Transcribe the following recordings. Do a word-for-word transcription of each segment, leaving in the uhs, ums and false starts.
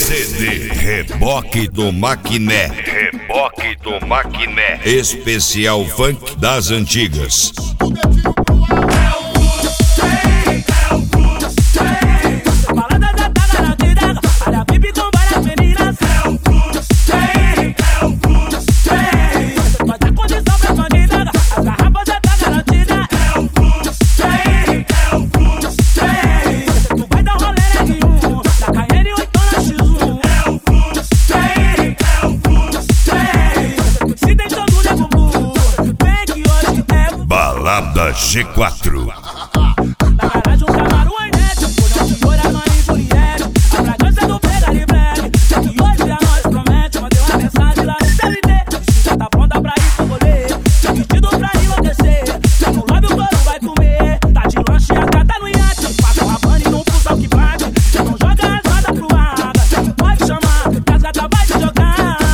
C D Reboque do Maquiné. Reboque do Maquiné. Especial funk das antigas. Balada G quatro. Na garagem um Camaro Arnete, por onde for a mãe Juliette. A fragrância do Pega de Black, que hoje a nós promete. Mandei uma mensagem lá no C L T, já tá pronta pra ir pro rolê. Tem vestido pra enlouquecer, no lobby o couro vai comer. Tá de lanche, a gata no iate, passa uma banda e não pulsa o que bate. Não joga as rodas pro ar, pode chamar, que as gatas vai te jogar.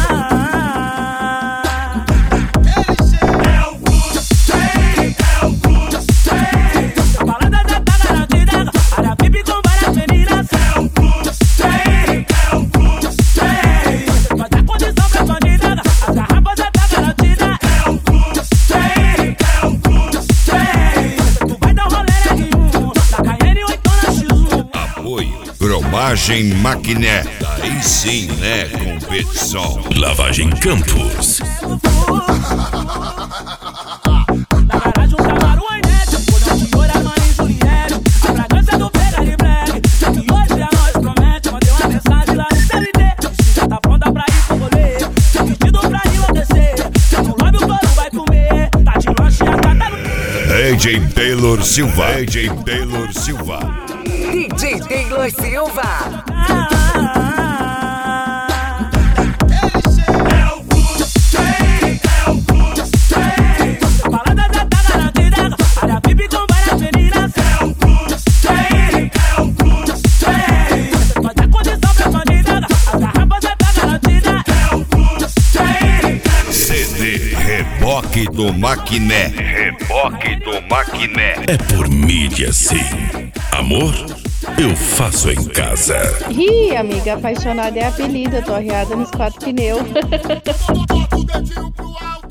Lavagem Maquiné, daí sim, né, competição. Lavagem Campos. Na garagem um Camaro Arnete, por onde for a mãe Juliette. A fragrância do Pega de Black, que hoje a nós promete. Mandei uma mensagem lá no C L T, já tá pronta pra ir pro rolê. Tem vestido pra enlouquecer, no lobby o couro vai comer. Tá de lanche, a gata no... D J Taylor Silva. D J Taylor Silva. D J Taylor Silva. A balada já tá garantida, área V I P com várias meninas. Vai dar condição pra bandida, a garrafa já tá garantida. C D Reboque do Maquiné. Reboque do Maquiné. É por mídia, sim. Amor, eu faço em casa. Ih, amiga, apaixonada é apelido. Eu tô arriada nos quatro pneus.